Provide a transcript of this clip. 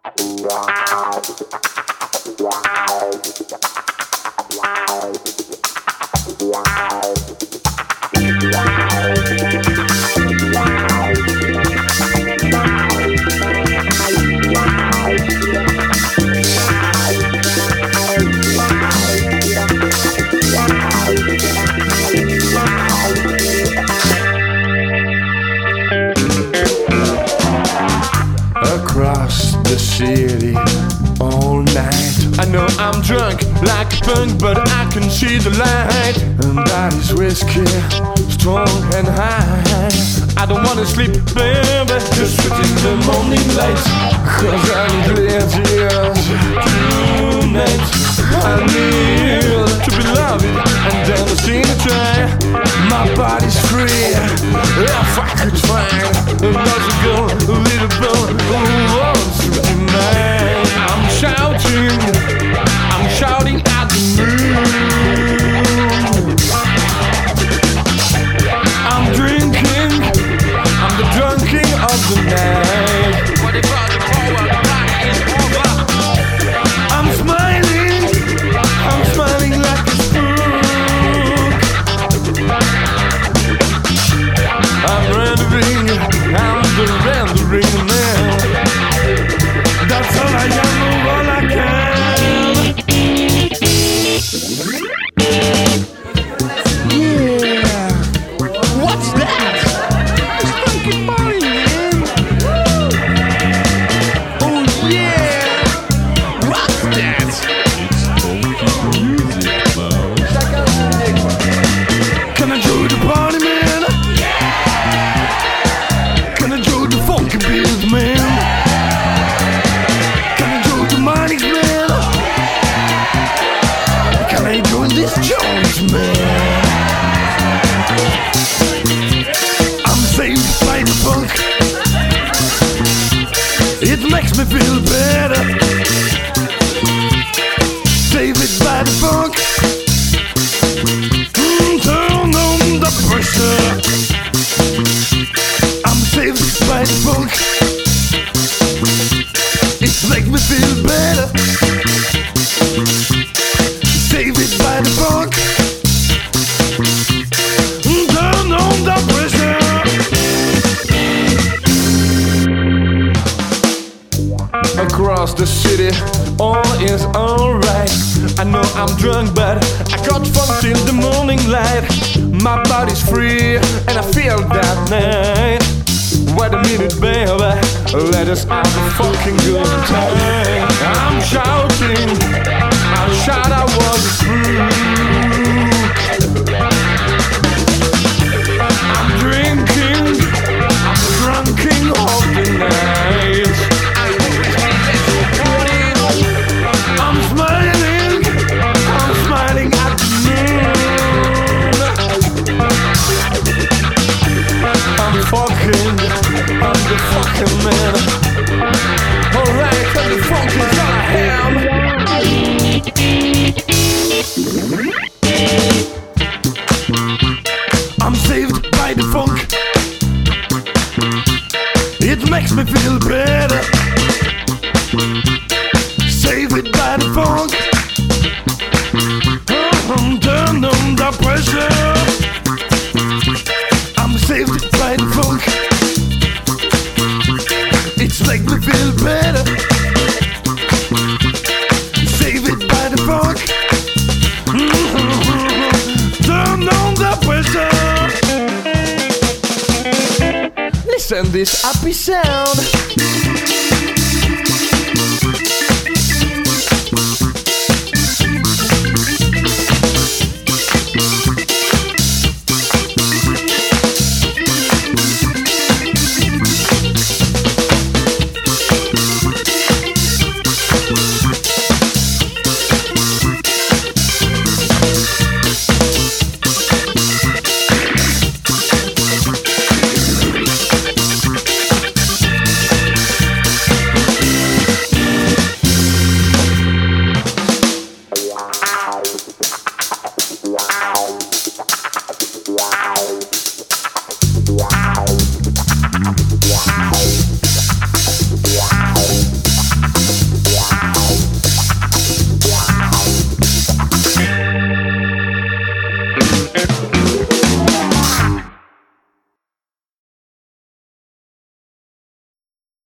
Across the city all night. I know I'm drunk like a punk, but I can see the light. And that is whiskey, strong and high. I don't wanna sleep, baby, just in the morning light. Cause I need tears tonight. I need to be loved and then I see the try. My body's free, if I could find another girl, a little girl who wants to be mine. I'm shouting at the moon. I'm drinking, I'm the drunking of the night. I'm smiling like a spook. I'm the rendering man. That's all I am, all I can. Yeah. What's that? It's fucking party, man. Oh yeah. What's that? Can I join the party, man? Can I join the funky beat, man? Can I join the Monix, man? Can I join this Jones, man? I'm saved by the funk. It makes me feel better. Save it by the funk. Turn on the pressure. I'm saved by the funk. It makes me feel better. Save it by the funk. Turn on the pressure. Across the city, all is alright. I know I'm drunk, but I got fun till the morning light. My body's free, and I feel that night. Wait a minute, baby, let us have a fucking good time. I'm shouting, I shout I was through. I'm drinking, I'm drunking all the night. I'm smiling at the moon. I'm the fucking man. Alright, cause the funk is all I am. I'm saved by the funk. It makes me feel better. Save it by the funk. Turn on the pressure. I'm saved by the funk. It's make me feel better. Save it by the funk. Turn on the pressure. Listen this happy sound.